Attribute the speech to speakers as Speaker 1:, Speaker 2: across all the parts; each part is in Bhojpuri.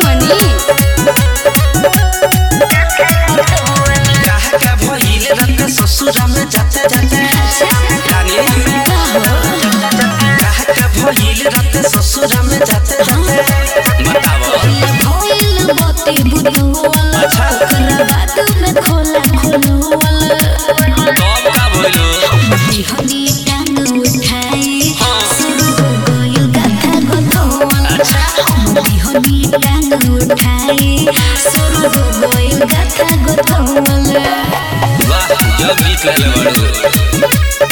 Speaker 1: मनी
Speaker 2: का भइल रत ससुरा में जाते जाते रानी का भइल रत ससुरा में जाते जाते बताओ
Speaker 1: भइल बत्ती बुतवाला
Speaker 2: अच्छा
Speaker 1: ओकरा बाद में खोला खोलवाला
Speaker 2: कब का भइलो
Speaker 1: हनी टांग उठाई शुरू हो गइल गाथा गथवाला हनी टांग उठाई शुरू हो गइल गाथा गथवाला
Speaker 2: वाह जब गीत ले बड़ो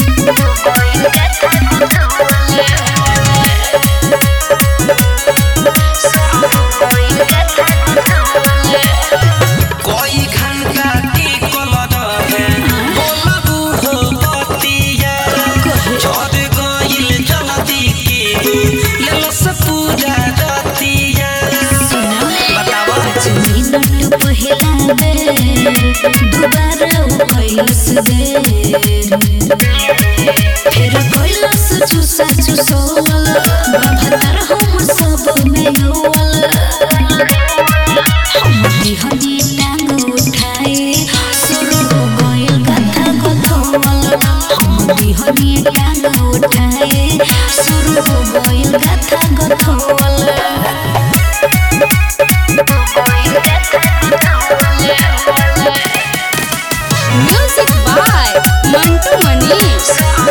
Speaker 2: कोई घंटा की कलर है बोलबू हो बतिया छोड़ गइल जल्दी के ललस पूजा रतिया बताओ
Speaker 1: मिनट पहिला बेर दोबारा उखैलस बेर फिर कैलस चुसा चुसौल बाभतर हम सब में गौल हनी टांग उठाए शुरू हो गइल गाथा गथौल हनी टांग उठाए शुरू हो गइल गाथा गथौल म्यूजिक बाय मंटू मनीष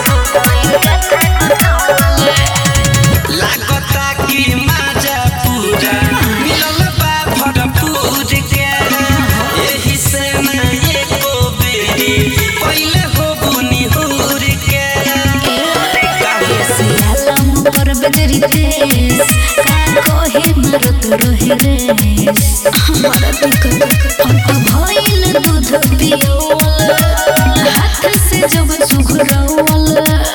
Speaker 2: लागता की माजा पूजा मिलल बा भरपूर के एही से ना एको बेरी पहिले हो बुनी हुर के
Speaker 1: सियालम पर बजरी तेज का कोहे मरत रहे रेस हमारा टिकट भइल दूध पियोल हाथ से जब सुघरौल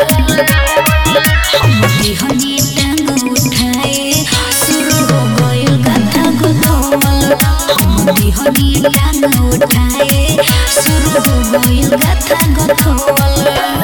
Speaker 1: हनी टांग उठाए शुरू हो गइल गाथा गथौल हनी टांग उठाए शुरू हो गइल गाथा गथौल